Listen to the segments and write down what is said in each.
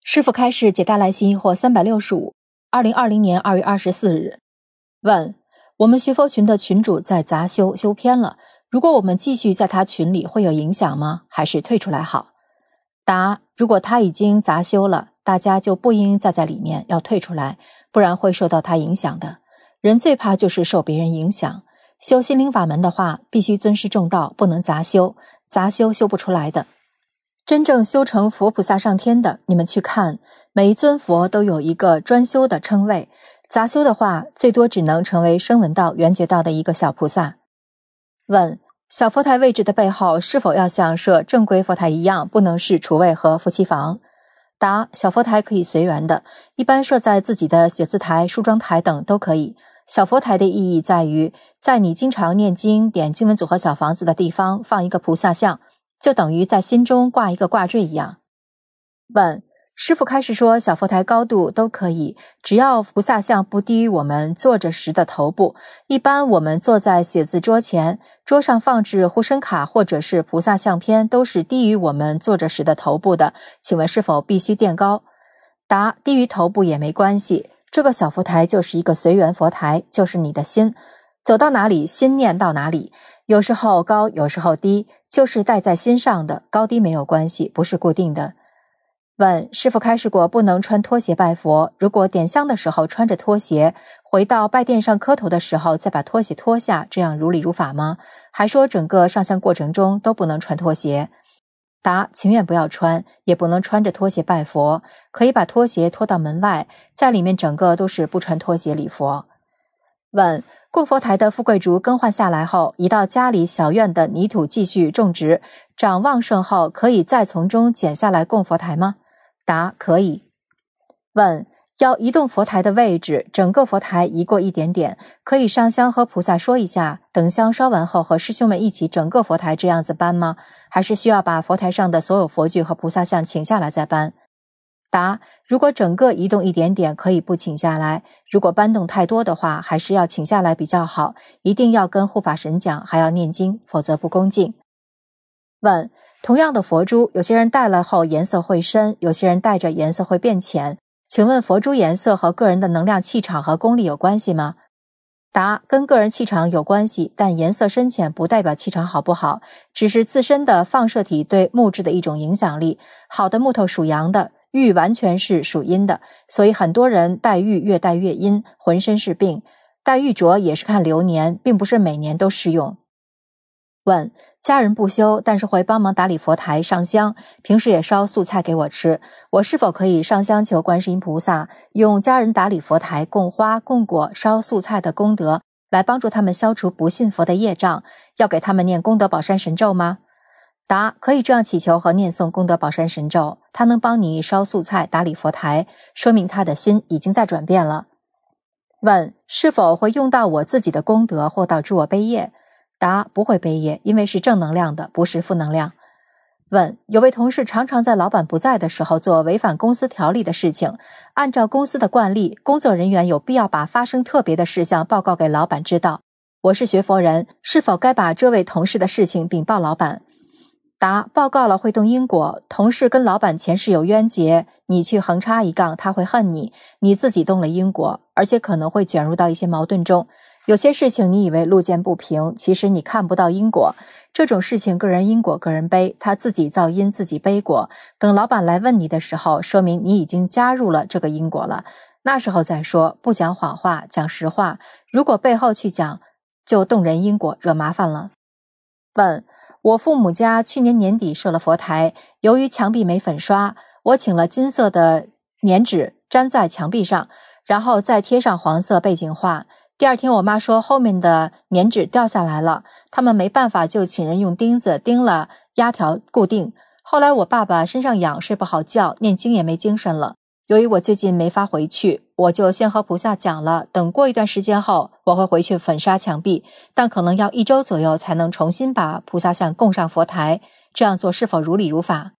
师父开示解答来信或365 2020年2月24日。问：我们学佛群的群主在杂修修偏了，如果我们继续在他群里会有影响吗？还是退出来好？答：如果他已经杂修了，大家就不应再在里面，要退出来，不然会受到他影响的。人最怕就是受别人影响，修心灵法门的话，必须尊师重道，不能杂修，杂修修不出来的。真正修成佛菩萨上天的，你们去看，每一尊佛都有一个专修的称谓，杂修的话，最多只能成为声闻道、缘觉道的一个小菩萨。问：小佛台位置的背后是否要像设正规佛台一样，不能是厨卫和夫妻房？答：小佛台可以随缘的，一般设在自己的写字台、梳妆台等都可以。小佛台的意义在于，在你经常念经、点经文组合小房子的地方放一个菩萨像，就等于在心中挂一个挂坠一样。问：师父开始说小佛台高度都可以，只要菩萨像不低于我们坐着时的头部。一般我们坐在写字桌前，桌上放置护身卡或者是菩萨相片，都是低于我们坐着时的头部的，请问是否必须垫高？答：低于头部也没关系，这个小佛台就是一个随缘佛台，就是你的心，走到哪里心念到哪里，有时候高有时候低，就是带在心上的，高低没有关系，不是固定的。问：师父开示过不能穿拖鞋拜佛，如果点香的时候穿着拖鞋，回到拜殿上磕头的时候再把拖鞋脱下，这样如理如法吗？还说整个上香过程中都不能穿拖鞋。答：情愿不要穿，也不能穿着拖鞋拜佛，可以把拖鞋拖到门外，在里面整个都是不穿拖鞋礼佛。问：供佛台的富贵竹更换下来后，移到家里小院的泥土继续种植，长旺盛后可以再从中剪下来供佛台吗？答：可以。问：要移动佛台的位置，整个佛台移过一点点，可以上香和菩萨说一下，等香烧完后和师兄们一起整个佛台这样子搬吗？还是需要把佛台上的所有佛具和菩萨像请下来再搬？答：如果整个移动一点点，可以不请下来，如果搬动太多的话，还是要请下来比较好，一定要跟护法神讲，还要念经，否则不恭敬。问：同样的佛珠，有些人戴了后颜色会深，有些人戴着颜色会变浅，请问佛珠颜色和个人的能量气场和功力有关系吗？答：跟个人气场有关系，但颜色深浅不代表气场好不好，只是自身的放射体对木质的一种影响力。好的木头属阳的，玉完全是属阴的，所以很多人戴玉越戴越阴，浑身是病。戴玉镯也是看流年，并不是每年都适用。问：家人不修，但是会帮忙打理佛台上香，平时也烧素菜给我吃，我是否可以上香求观世音菩萨，用家人打理佛台供花供果烧素菜的功德来帮助他们消除不信佛的业障，要给他们念功德宝山神咒吗？答：可以这样祈求和念诵功德宝山神咒，他能帮你烧素菜打理佛台，说明他的心已经在转变了。问：是否会用到我自己的功德或导致我背业？答：不会背业，因为是正能量的，不是负能量。问：有位同事常常在老板不在的时候做违反公司条例的事情，按照公司的惯例，工作人员有必要把发生特别的事项报告给老板知道，我是学佛人，是否该把这位同事的事情禀报老板？答：报告了会动因果，同事跟老板前世有冤结，你去横插一杠，他会恨你，你自己动了因果，而且可能会卷入到一些矛盾中。有些事情你以为路见不平，其实你看不到因果，这种事情个人因果个人背，他自己造因自己背果，等老板来问你的时候，说明你已经加入了这个因果了，那时候再说，不讲谎话，讲实话，如果背后去讲，就动人因果，惹麻烦了。问：我父母家去年年底设了佛台，由于墙壁没粉刷，我请了金色的粘纸粘在墙壁上，然后再贴上黄色背景画。第二天我妈说后面的粘纸掉下来了，他们没办法就请人用钉子钉了压条固定。后来我爸爸身上痒，睡不好觉，念经也没精神了。由于我最近没法回去，我就先和菩萨讲了，等过一段时间后我会回去粉刷墙壁，但可能要1周左右才能重新把菩萨像供上佛台，这样做是否如理如法？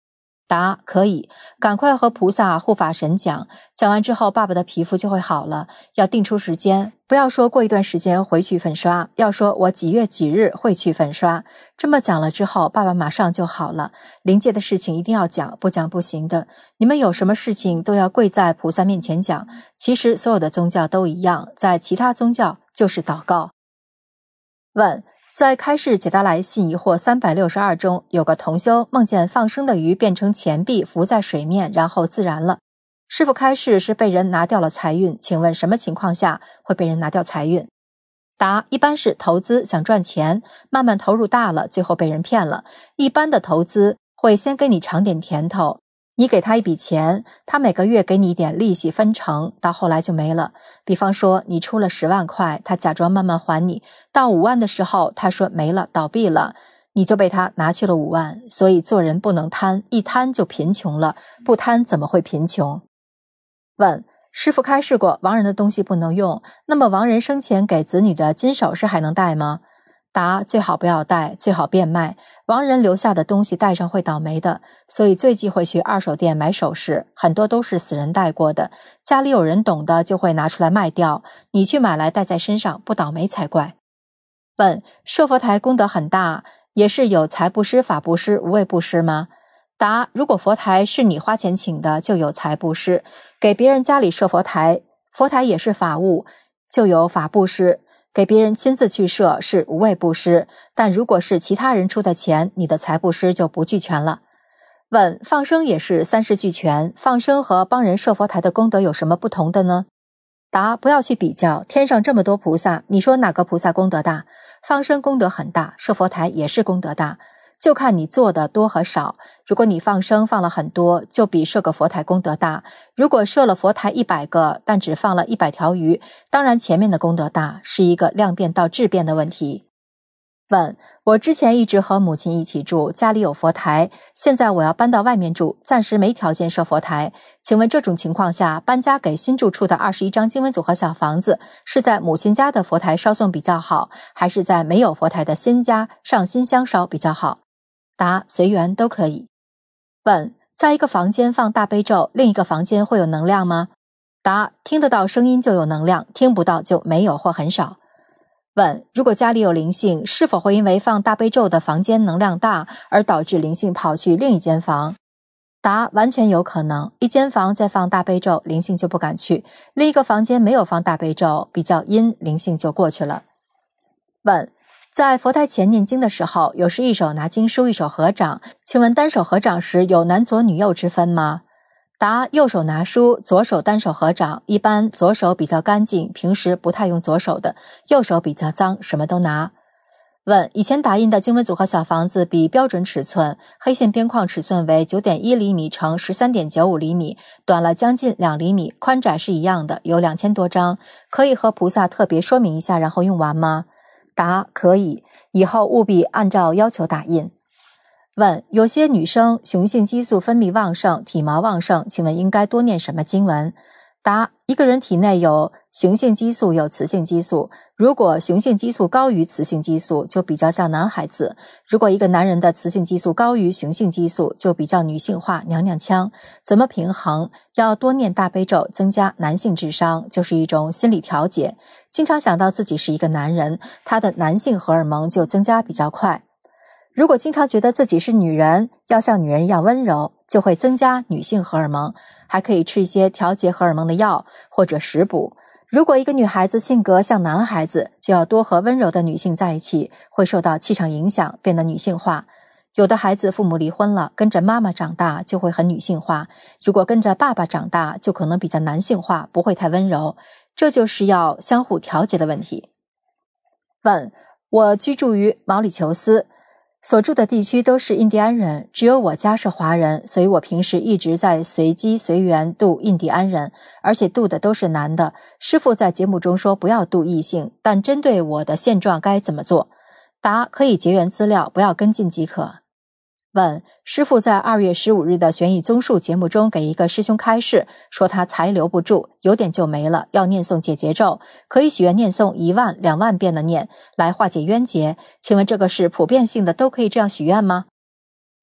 答：可以，赶快和菩萨护法神讲，讲完之后爸爸的皮肤就会好了，要定出时间，不要说过一段时间回去粉刷，要说我几月几日会去粉刷，这么讲了之后爸爸马上就好了。灵界的事情一定要讲，不讲不行的，你们有什么事情都要跪在菩萨面前讲，其实所有的宗教都一样，在其他宗教就是祷告。问：在开示解答来信疑惑362中，有个同修梦见放生的鱼变成钱币浮在水面，然后自燃了。师父开示是被人拿掉了财运，请问什么情况下会被人拿掉财运？答：一般是投资想赚钱，慢慢投入大了，最后被人骗了。一般的投资会先给你尝点甜头，你给他一笔钱，他每个月给你一点利息分成，到后来就没了。比方说你出了10万块，他假装慢慢还你，到5万的时候他说没了，倒闭了，你就被他拿去了5万。所以做人不能贪，一贪就贫穷了，不贪怎么会贫穷？问：师父开示过亡人的东西不能用，那么亡人生前给子女的金首饰还能戴吗？答：最好不要戴，最好变卖。亡人留下的东西戴上会倒霉的，所以最忌讳去二手店买首饰，很多都是死人戴过的，家里有人懂的就会拿出来卖掉，你去买来戴在身上不倒霉才怪。问：设佛台功德很大，也是有财布施、法布施、无畏布施吗？答：如果佛台是你花钱请的，就有财布施，给别人家里设佛台，佛台也是法物，就有法布施，给别人亲自去设是无畏布施，但如果是其他人出的钱，你的财布施就不俱全了。问：放生也是3事俱全，放生和帮人设佛台的功德有什么不同的呢？答：不要去比较，天上这么多菩萨，你说哪个菩萨功德大？放生功德很大，设佛台也是功德大，就看你做的多和少。如果你放生放了很多，就比设个佛台功德大。如果设了佛台100个，但只放了100条鱼，当然前面的功德大，是一个量变到质变的问题。问：我之前一直和母亲一起住，家里有佛台，现在我要搬到外面住，暂时没条件设佛台，请问这种情况下，搬家给新住处的21张经文组合小房子，是在母亲家的佛台烧送比较好，还是在没有佛台的新家上新香烧比较好？答：随缘都可以。问：在一个房间放大悲咒，另一个房间会有能量吗？答：听得到声音就有能量，听不到就没有或很少。问：如果家里有灵性，是否会因为放大悲咒的房间能量大，而导致灵性跑去另一间房？答：完全有可能，一间房在放大悲咒，灵性就不敢去，另一个房间没有放大悲咒，比较阴，灵性就过去了。问：在佛台前念经的时候，有时一手拿经书，一手合掌，请问单手合掌时有男左女右之分吗？答：右手拿书，左手单手合掌，一般左手比较干净，平时不太用左手的，右手比较脏，什么都拿。问：以前打印的经文组合小房子比标准尺寸，黑线边框尺寸为 9.1 厘米乘 13.95 厘米，短了将近2厘米，宽窄是一样的，有2000多张，可以和菩萨特别说明一下然后用完吗？答：可以，以后务必按照要求打印。问：有些女生雄性激素分泌旺盛，体毛旺盛，请问应该多念什么经文？答：一个人体内有雄性激素，有雌性激素，如果雄性激素高于雌性激素，就比较像男孩子；如果一个男人的雌性激素高于雄性激素，就比较女性化，娘娘腔。怎么平衡？要多念大悲咒，增加男性智商，就是一种心理调节。经常想到自己是一个男人，他的男性荷尔蒙就增加比较快。如果经常觉得自己是女人，要像女人一样温柔，就会增加女性荷尔蒙，还可以吃一些调节荷尔蒙的药或者食补。如果一个女孩子性格像男孩子，就要多和温柔的女性在一起，会受到气场影响，变得女性化。有的孩子父母离婚了，跟着妈妈长大就会很女性化，如果跟着爸爸长大，就可能比较男性化，不会太温柔。这就是要相互调节的问题。问：我居住于毛里求斯，所住的地区都是印第安人，只有我家是华人，所以我平时一直在随机随缘度印第安人，而且度的都是男的。师父在节目中说不要度异性，但针对我的现状该怎么做？答：可以结缘资料，不要跟进即可。问：师父在2月15日的悬疑综述节目中给一个师兄开示，说他财留不住，有点就没了，要念诵解结咒，可以许愿念诵1万、2万遍的念，来化解冤结。请问这个是普遍性的，都可以这样许愿吗？答：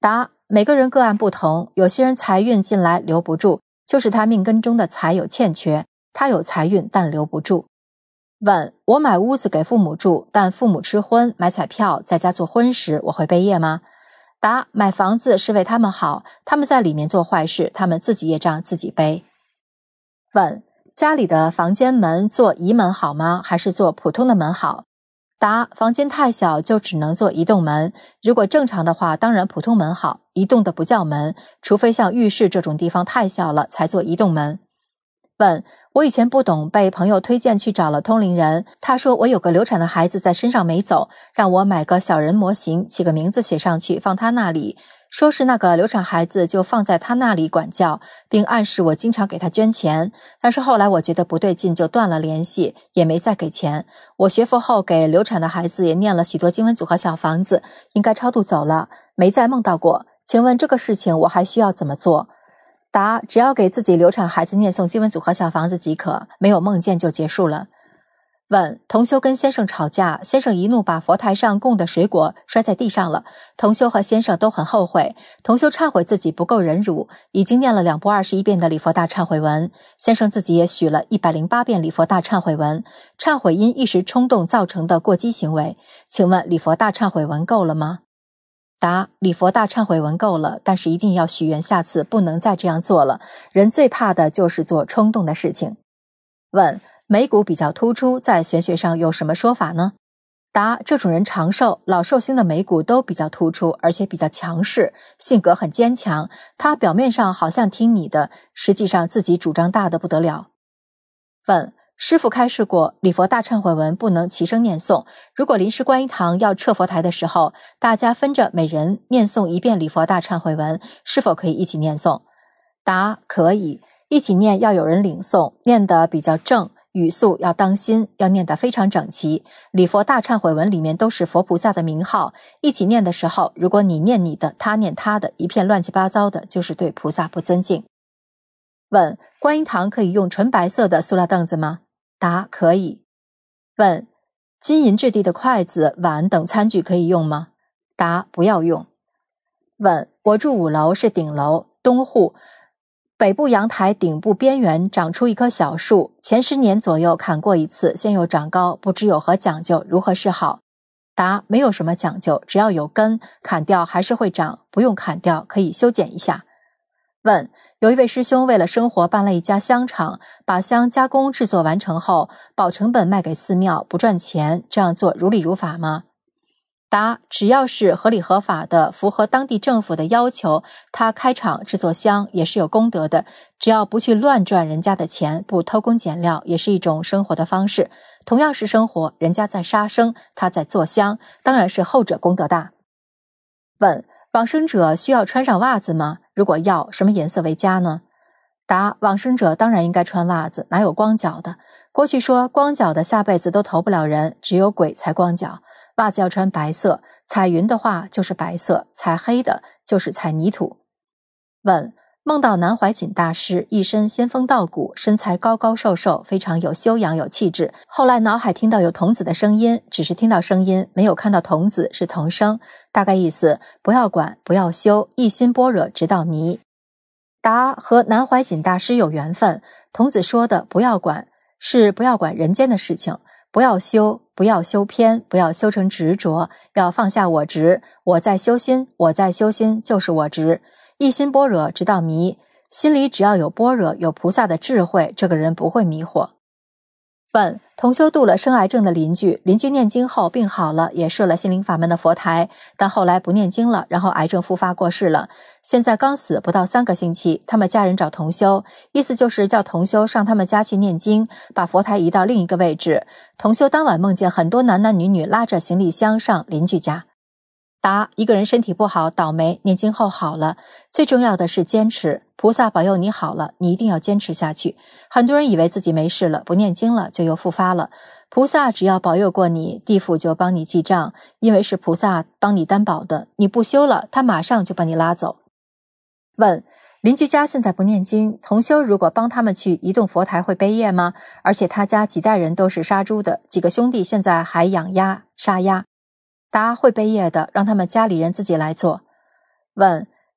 每个人个案不同，有些人财运进来留不住，就是他命根中的财有欠缺，他有财运但留不住。问，我买屋子给父母住，但父母吃荤买彩票在家做婚时，我会背业吗？答，买房子是为他们好，他们在里面做坏事，他们自己业障自己背。问，家里的房间门做移门好吗？还是做普通的门好？答，房间太小就只能做移动门，如果正常的话当然普通门好，移动的不叫门，除非像浴室这种地方太小了才做移动门。问，我以前不懂，被朋友推荐去找了通灵人，他说我有个流产的孩子在身上没走，让我买个小人模型，起个名字写上去放他那里，说是那个流产孩子就放在他那里管教，并暗示我经常给他捐钱，但是后来我觉得不对劲，就断了联系，也没再给钱。我学佛后给流产的孩子也念了许多经文组合小房子，应该超度走了，没再梦到过，请问这个事情我还需要怎么做？答，只要给自己流产孩子念诵经文组合小房子即可，没有梦见就结束了。问，同修跟先生吵架，先生一怒把佛台上供的水果摔在地上了，同修和先生都很后悔，同修忏悔自己不够忍辱，已经念了2部21遍的礼佛大忏悔文，先生自己也许了108遍礼佛大忏悔文，忏悔因一时冲动造成的过激行为，请问礼佛大忏悔文够了吗？答，礼佛大忏悔文够了，但是一定要许愿下次不能再这样做了，人最怕的就是做冲动的事情。问，眉骨比较突出，在玄学上有什么说法呢？答，这种人长寿，老寿星的眉骨都比较突出，而且比较强势，性格很坚强，他表面上好像听你的，实际上自己主张大的不得了。问，师父开示过，礼佛大忏悔文不能齐声念诵，如果临时观音堂要撤佛台的时候，大家分着每人念诵1遍礼佛大忏悔文，是否可以一起念诵？答，可以，一起念要有人领诵，念得比较正，语速要当心，要念得非常整齐。礼佛大忏悔文里面都是佛菩萨的名号，一起念的时候，如果你念你的，他念他的，一片乱七八糟的，就是对菩萨不尊敬。问，观音堂可以用纯白色的塑料凳子吗？答，可以。问，金银质地的筷子、碗等餐具可以用吗？答，不要用。问，我住5楼，是顶楼，东户，北部阳台顶部边缘长出一棵小树，前10年左右砍过一次，现又长高，不知有何讲究，如何是好？答，没有什么讲究，只要有根，砍掉还是会长，不用砍掉，可以修剪一下。问，有一位师兄为了生活办了一家香厂，把香加工制作完成后，保成本卖给寺庙，不赚钱，这样做如理如法吗？答，只要是合理合法的，符合当地政府的要求，他开厂制作香也是有功德的，只要不去乱赚人家的钱，不偷工减料，也是一种生活的方式。同样是生活，人家在杀生，他在做香，当然是后者功德大。问，往生者需要穿上袜子吗？如果要，什么颜色为佳呢？答，往生者当然应该穿袜子，哪有光脚的？过去说光脚的下辈子都投不了人，只有鬼才光脚。袜子要穿白色，彩云的话就是白色，彩黑的就是彩泥土。问，梦到南怀瑾大师一身仙风道骨，身材高高瘦瘦，非常有修养有气质，后来脑海听到有童子的声音，只是听到声音，没有看到童子，是童声，大概意思不要管，不要修，一心般若直到迷。答，和南怀瑾大师有缘分，童子说的不要管，是不要管人间的事情，不要修，不要修偏，不要修成执着，要放下我执，我在修心，我在修心，就是我执，一心般若直到迷，心里只要有般若，有菩萨的智慧，这个人不会迷惑。问，同修度了生癌症的邻居念经后病好了，也设了心灵法门的佛台，但后来不念经了，然后癌症复发过世了，现在刚死不到3个星期，他们家人找同修，意思就是叫同修上他们家去念经，把佛台移到另一个位置。同修当晚梦见很多男男女女拉着行李箱上邻居家。答，一个人身体不好倒霉，念经后好了，最重要的是坚持，菩萨保佑你好了，你一定要坚持下去。很多人以为自己没事了，不念经了就又复发了，菩萨只要保佑过你，地府就帮你记账，因为是菩萨帮你担保的，你不修了，他马上就把你拉走。问，邻居家现在不念经，同修如果帮他们去移动佛台会背业吗？而且他家几代人都是杀猪的，几个兄弟现在还养鸭杀鸭。答，会背业的，让他们家里人自己来做。问，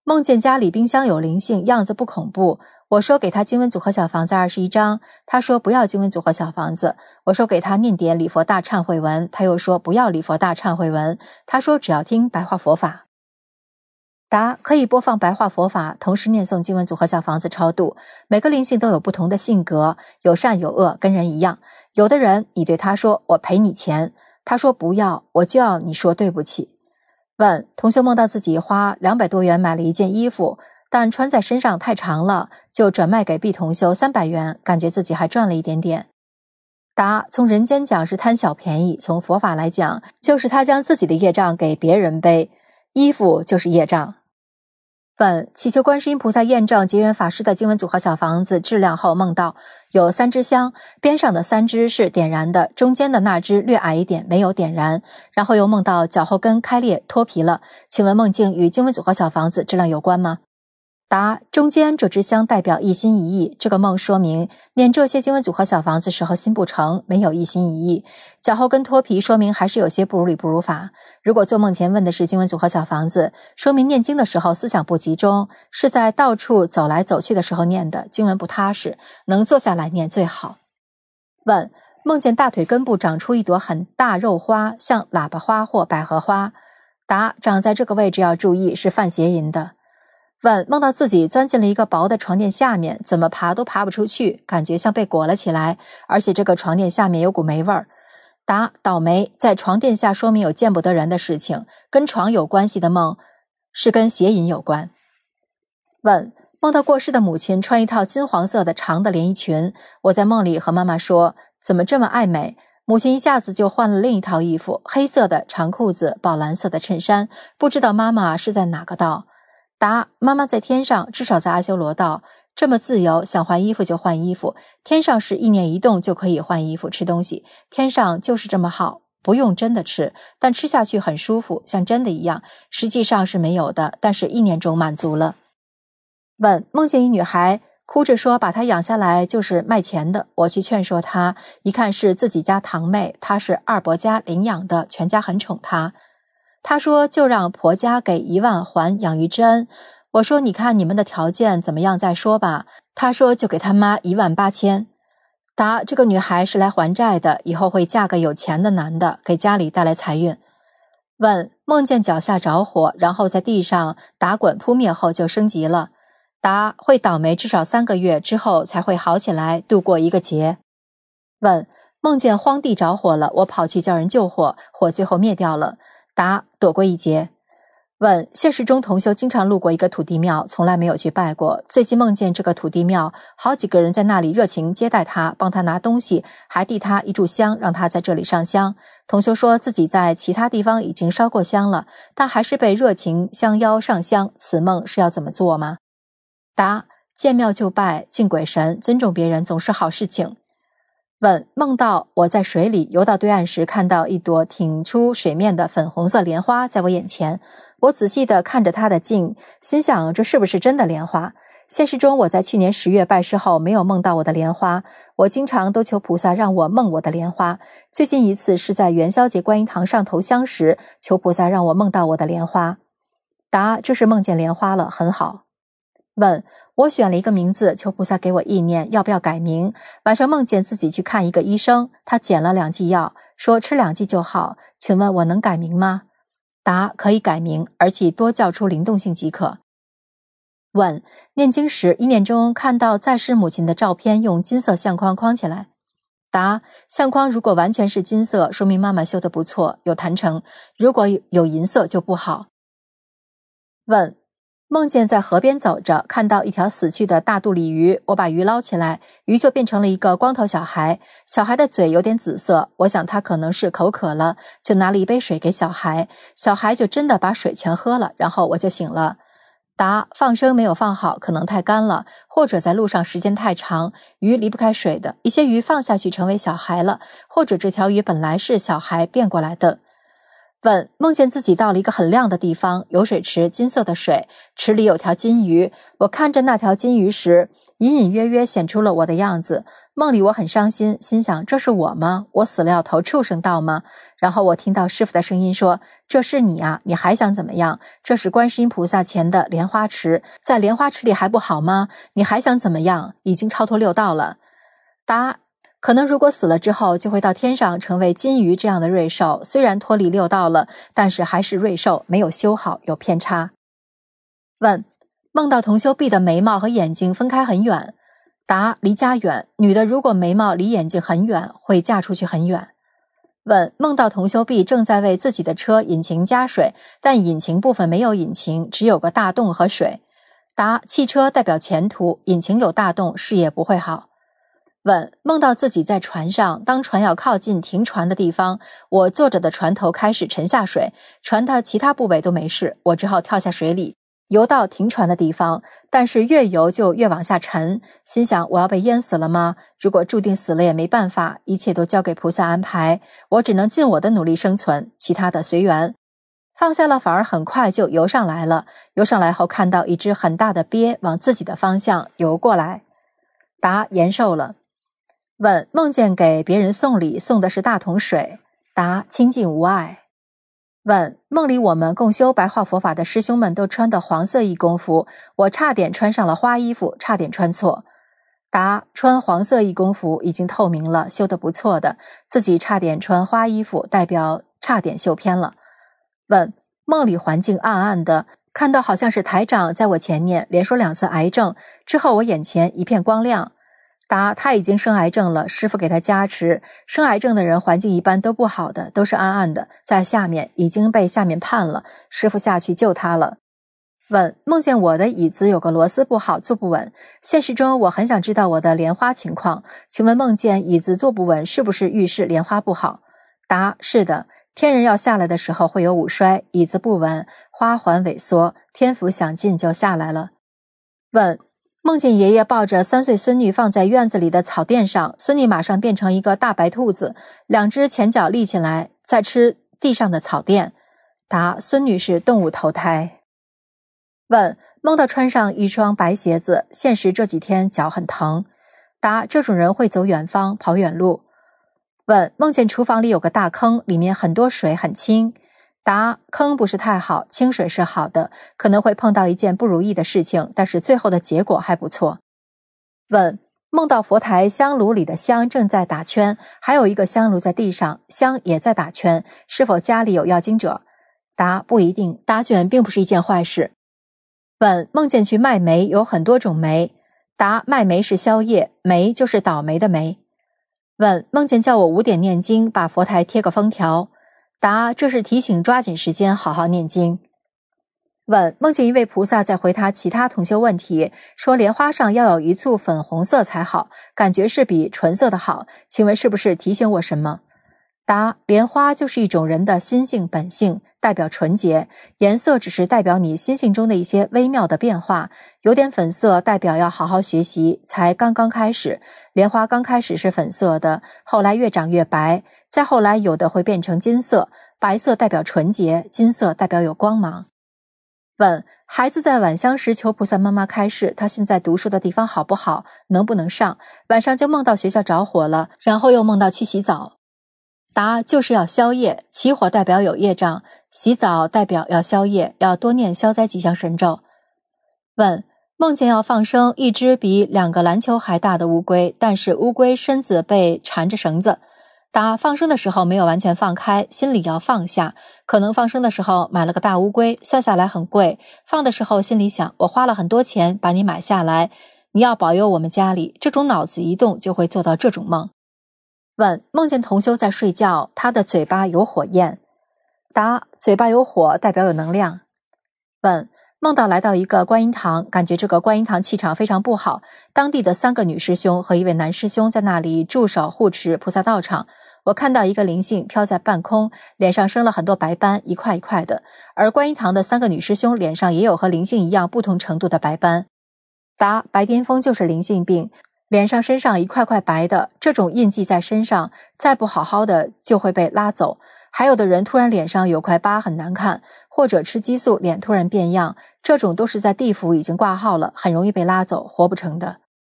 梦见家里冰箱有灵性，样子不恐怖。我说给他经文组合小房子21章，他说不要经文组合小房子。我说给他念点礼佛大忏悔文，他又说不要礼佛大忏悔文，他说只要听白话佛法。答：可以播放白话佛法，同时念诵经文组合小房子超度。每个灵性都有不同的性格，有善有恶，跟人一样。有的人你对他说我赔你钱，他说不要，我就要你说对不起。问：同修梦到自己花200多元买了一件衣服，但穿在身上太长了，就转卖给 B 同修300元，感觉自己还赚了一点点。答：从人间讲是贪小便宜，从佛法来讲就是他将自己的业障给别人背，衣服就是业障。问：祈求观世音菩萨验证结缘法师的经文组合小房子质量后，梦到有3支香，边上的3支是点燃的，中间的那支略矮一点，没有点燃。然后又梦到脚后跟开裂脱皮了，请问梦境与经文组合小房子质量有关吗？答：中间这支香代表一心一意，这个梦说明念这些经文组合小房子时候心不诚，没有一心一意。脚后跟脱皮说明还是有些不如理不如法。如果做梦前问的是经文组合小房子，说明念经的时候思想不集中，是在到处走来走去的时候念的，经文不踏实，能坐下来念最好。问：梦见大腿根部长出一朵很大肉花，像喇叭花或百合花。答：长在这个位置要注意，是犯邪淫的。问：梦到自己钻进了一个薄的床垫下面，怎么爬都爬不出去，感觉像被裹了起来，而且这个床垫下面有股霉味儿。答：倒霉，在床垫下说明有见不得人的事情，跟床有关系的梦是跟邪淫有关。问：梦到过世的母亲穿一套金黄色的长的连衣裙，我在梦里和妈妈说怎么这么爱美，母亲一下子就换了另一套衣服，黑色的长裤子，宝蓝色的衬衫，不知道妈妈是在哪个道。答：妈妈在天上，至少在阿修罗道，这么自由，想换衣服就换衣服。天上是意念一动就可以换衣服吃东西，天上就是这么好，不用真的吃，但吃下去很舒服，像真的一样，实际上是没有的，但是意念中满足了。问：梦见一女孩哭着说把她养下来就是卖钱的，我去劝说她，一看是自己家堂妹，她是二伯家领养的，全家很宠她。她说就让婆家给1万还养育之恩。我说你看你们的条件怎么样再说吧。她说就给他妈18000。答：这个女孩是来还债的，以后会嫁个有钱的男的，给家里带来财运。问：梦见脚下着火，然后在地上打滚扑灭后就升级了。答：会倒霉至少3个月之后才会好起来，度过一个劫。问：梦见荒地着火了，我跑去叫人救火，火最后灭掉了。答：躲过一劫。问：现实中同修经常路过一个土地庙，从来没有去拜过，最近梦见这个土地庙好几个人在那里热情接待他，帮他拿东西，还递他一炷香，让他在这里上香。同修说自己在其他地方已经烧过香了，但还是被热情相邀上香，此梦是要怎么做吗？答：见庙就拜，敬鬼神，尊重别人总是好事情。问：梦到我在水里游到对岸时，看到一朵挺出水面的粉红色莲花在我眼前，我仔细地看着它的茎，心想这是不是真的莲花？现实中我在去年10月拜师后没有梦到我的莲花，我经常都求菩萨让我梦我的莲花，最近一次是在元宵节观音堂上头香时，求菩萨让我梦到我的莲花。答：这是梦见莲花了，很好。问：我选了一个名字，求菩萨给我意念，要不要改名？晚上梦见自己去看一个医生，他减了2剂药，说吃2剂就好，请问我能改名吗？答：可以改名，而且多叫出灵动性即可。问：念经时意念中看到在世母亲的照片用金色相框框起来。答：相框如果完全是金色，说明妈妈修得不错，有坛城，如果有银色就不好。问：梦见在河边走着，看到一条死去的大肚鲤鱼，我把鱼捞起来，鱼就变成了一个光头小孩，小孩的嘴有点紫色，我想他可能是口渴了，就拿了一杯水给小孩，小孩就真的把水全喝了，然后我就醒了。答：放生没有放好，可能太干了，或者在路上时间太长，鱼离不开水的，一些鱼放下去成为小孩了，或者这条鱼本来是小孩变过来的。问：梦见自己到了一个很亮的地方，有水池，金色的水，池里有条金鱼，我看着那条金鱼时， 隐隐约约显出了我的样子。梦里我很伤心，心想这是我吗？我死了要投畜生道吗？然后我听到师父的声音说，这是你啊，你还想怎么样？这是观世音菩萨前的莲花池，在莲花池里还不好吗？你还想怎么样？已经超脱六道了。答：可能如果死了之后就会到天上成为金鱼这样的瑞兽，虽然脱离六道了，但是还是瑞兽，没有修好，有偏差。问：梦到同修 B 的眉毛和眼睛分开很远。答：离家远，女的如果眉毛离眼睛很远，会嫁出去很远。问：梦到同修 B 正在为自己的车引擎加水，但引擎部分没有引擎，只有个大洞和水。答：汽车代表前途，引擎有大洞，事业不会好。问：梦到自己在船上，当船要靠近停船的地方，我坐着的船头开始沉下水，船的其他部位都没事，我只好跳下水里，游到停船的地方，但是越游就越往下沉，心想我要被淹死了吗？如果注定死了也没办法，一切都交给菩萨安排，我只能尽我的努力生存，其他的随缘。放下了，反而很快就游上来了。游上来后看到一只很大的鳖往自己的方向游过来。答：延寿了。问：梦见给别人送礼，送的是大桶水。答：清净无碍。问：梦里我们共修白话佛法的师兄们都穿的黄色义工服，我差点穿上了花衣服，差点穿错。答：穿黄色义工服已经透明了，修得不错的，自己差点穿花衣服，代表差点修偏了。问：梦里环境暗暗的，看到好像是台长在我前面连说2次癌症，之后我眼前一片光亮。答：他已经生癌症了，师父给他加持，生癌症的人环境一般都不好的，都是暗暗的，在下面已经被下面判了，师父下去救他了。问：梦见我的椅子有个螺丝不好，坐不稳，现实中我很想知道我的莲花情况，请问梦见椅子坐不稳是不是预示莲花不好？答：是的，天人要下来的时候会有五衰，椅子不稳，花环萎缩，天福想尽就下来了。问：梦见爷爷抱着3岁孙女放在院子里的草垫上，孙女马上变成一个大白兔子，2只前脚立起来在吃地上的草垫。答：孙女是动物投胎。问：梦到穿上一双白鞋子，现实这几天脚很疼。答：这种人会走远方，跑远路。问：梦见厨房里有个大坑，里面很多水，很清。答：坑不是太好，清水是好的，可能会碰到一件不如意的事情，但是最后的结果还不错。问：梦到佛台香炉里的香正在打圈，还有一个香炉在地上，香也在打圈，是否家里有要经者？答：不一定，打卷并不是一件坏事。问：梦见去卖煤，有很多种煤。答：卖煤是宵夜，煤就是倒霉的煤。问：梦见叫我5点念经，把佛台贴个封条。答：这是提醒抓紧时间好好念经。问：梦见一位菩萨在回答其他同修问题，说莲花上要有一簇粉红色才好，感觉是比纯色的好，请问是不是提醒我什么？答：莲花就是一种人的心性本性，代表纯洁，颜色只是代表你心性中的一些微妙的变化，有点粉色代表要好好学习，才刚刚开始。莲花刚开始是粉色的，后来越长越白，再后来有的会变成金色，白色代表纯洁，金色代表有光芒。问：孩子在晚香时求菩萨妈妈开示，他现在读书的地方好不好，能不能上？晚上就梦到学校着火了，然后又梦到去洗澡。答：就是要消业，起火代表有业障，洗澡代表要消业，要多念消灾吉祥神咒。问：梦见要放生一只比2个篮球还大的乌龟，但是乌龟身子被缠着绳子。答：放生的时候没有完全放开，心里要放下，可能放生的时候买了个大乌龟，算下来很贵，放的时候心里想，我花了很多钱把你买下来，你要保佑我们家里，这种脑子一动就会做到这种梦。问：梦见同修在睡觉，他的嘴巴有火焰。答：嘴巴有火代表有能量。问：梦到来到一个观音堂，感觉这个观音堂气场非常不好，当地的3个女师兄和一位男师兄在那里驻守护持菩萨道场，我看到一个灵性飘在半空，脸上生了很多白斑，一块一块的，而观音堂的3个女师兄脸上也有和灵性一样不同程度的白斑。答：白癜风就是灵性病，脸上身上一块块白的，这种印记在身上，再不好好的就会被拉走。还有的人突然脸上有块疤很难看，或者吃激素脸突然变样，这种都是在地府已经挂号了，很容易被拉走，活不成的。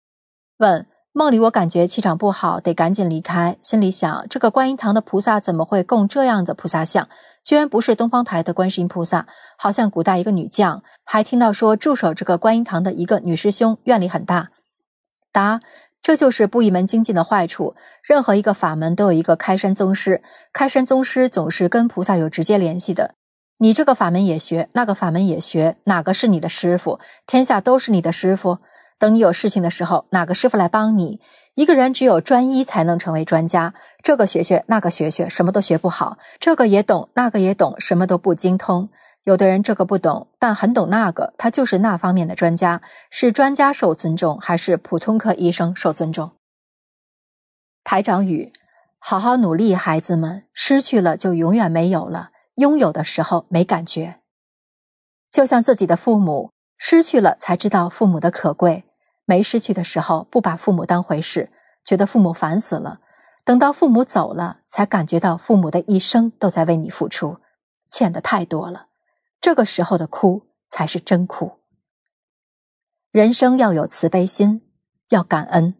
问：梦里我感觉气场不好，得赶紧离开，心里想，这个观音堂的菩萨怎么会供这样的菩萨像，居然不是东方台的观世音菩萨，好像古代一个女将，还听到说驻守这个观音堂的一个女师兄愿力很大。答：这就是布一门精进的坏处，任何一个法门都有一个开山宗师，开山宗师总是跟菩萨有直接联系的，你这个法门也学，那个法门也学，哪个是你的师傅？天下都是你的师傅，等你有事情的时候，哪个师傅来帮你？一个人只有专一才能成为专家，这个学学那个学学，什么都学不好，这个也懂那个也懂，什么都不精通。有的人这个不懂，但很懂那个，他就是那方面的专家，是专家受尊重，还是普通科医生受尊重？台长语：好好努力，孩子们，失去了就永远没有了，拥有的时候没感觉。就像自己的父母，失去了才知道父母的可贵，没失去的时候不把父母当回事，觉得父母烦死了，等到父母走了，才感觉到父母的一生都在为你付出，欠的太多了，这个时候的哭才是真哭。人生要有慈悲心，要感恩。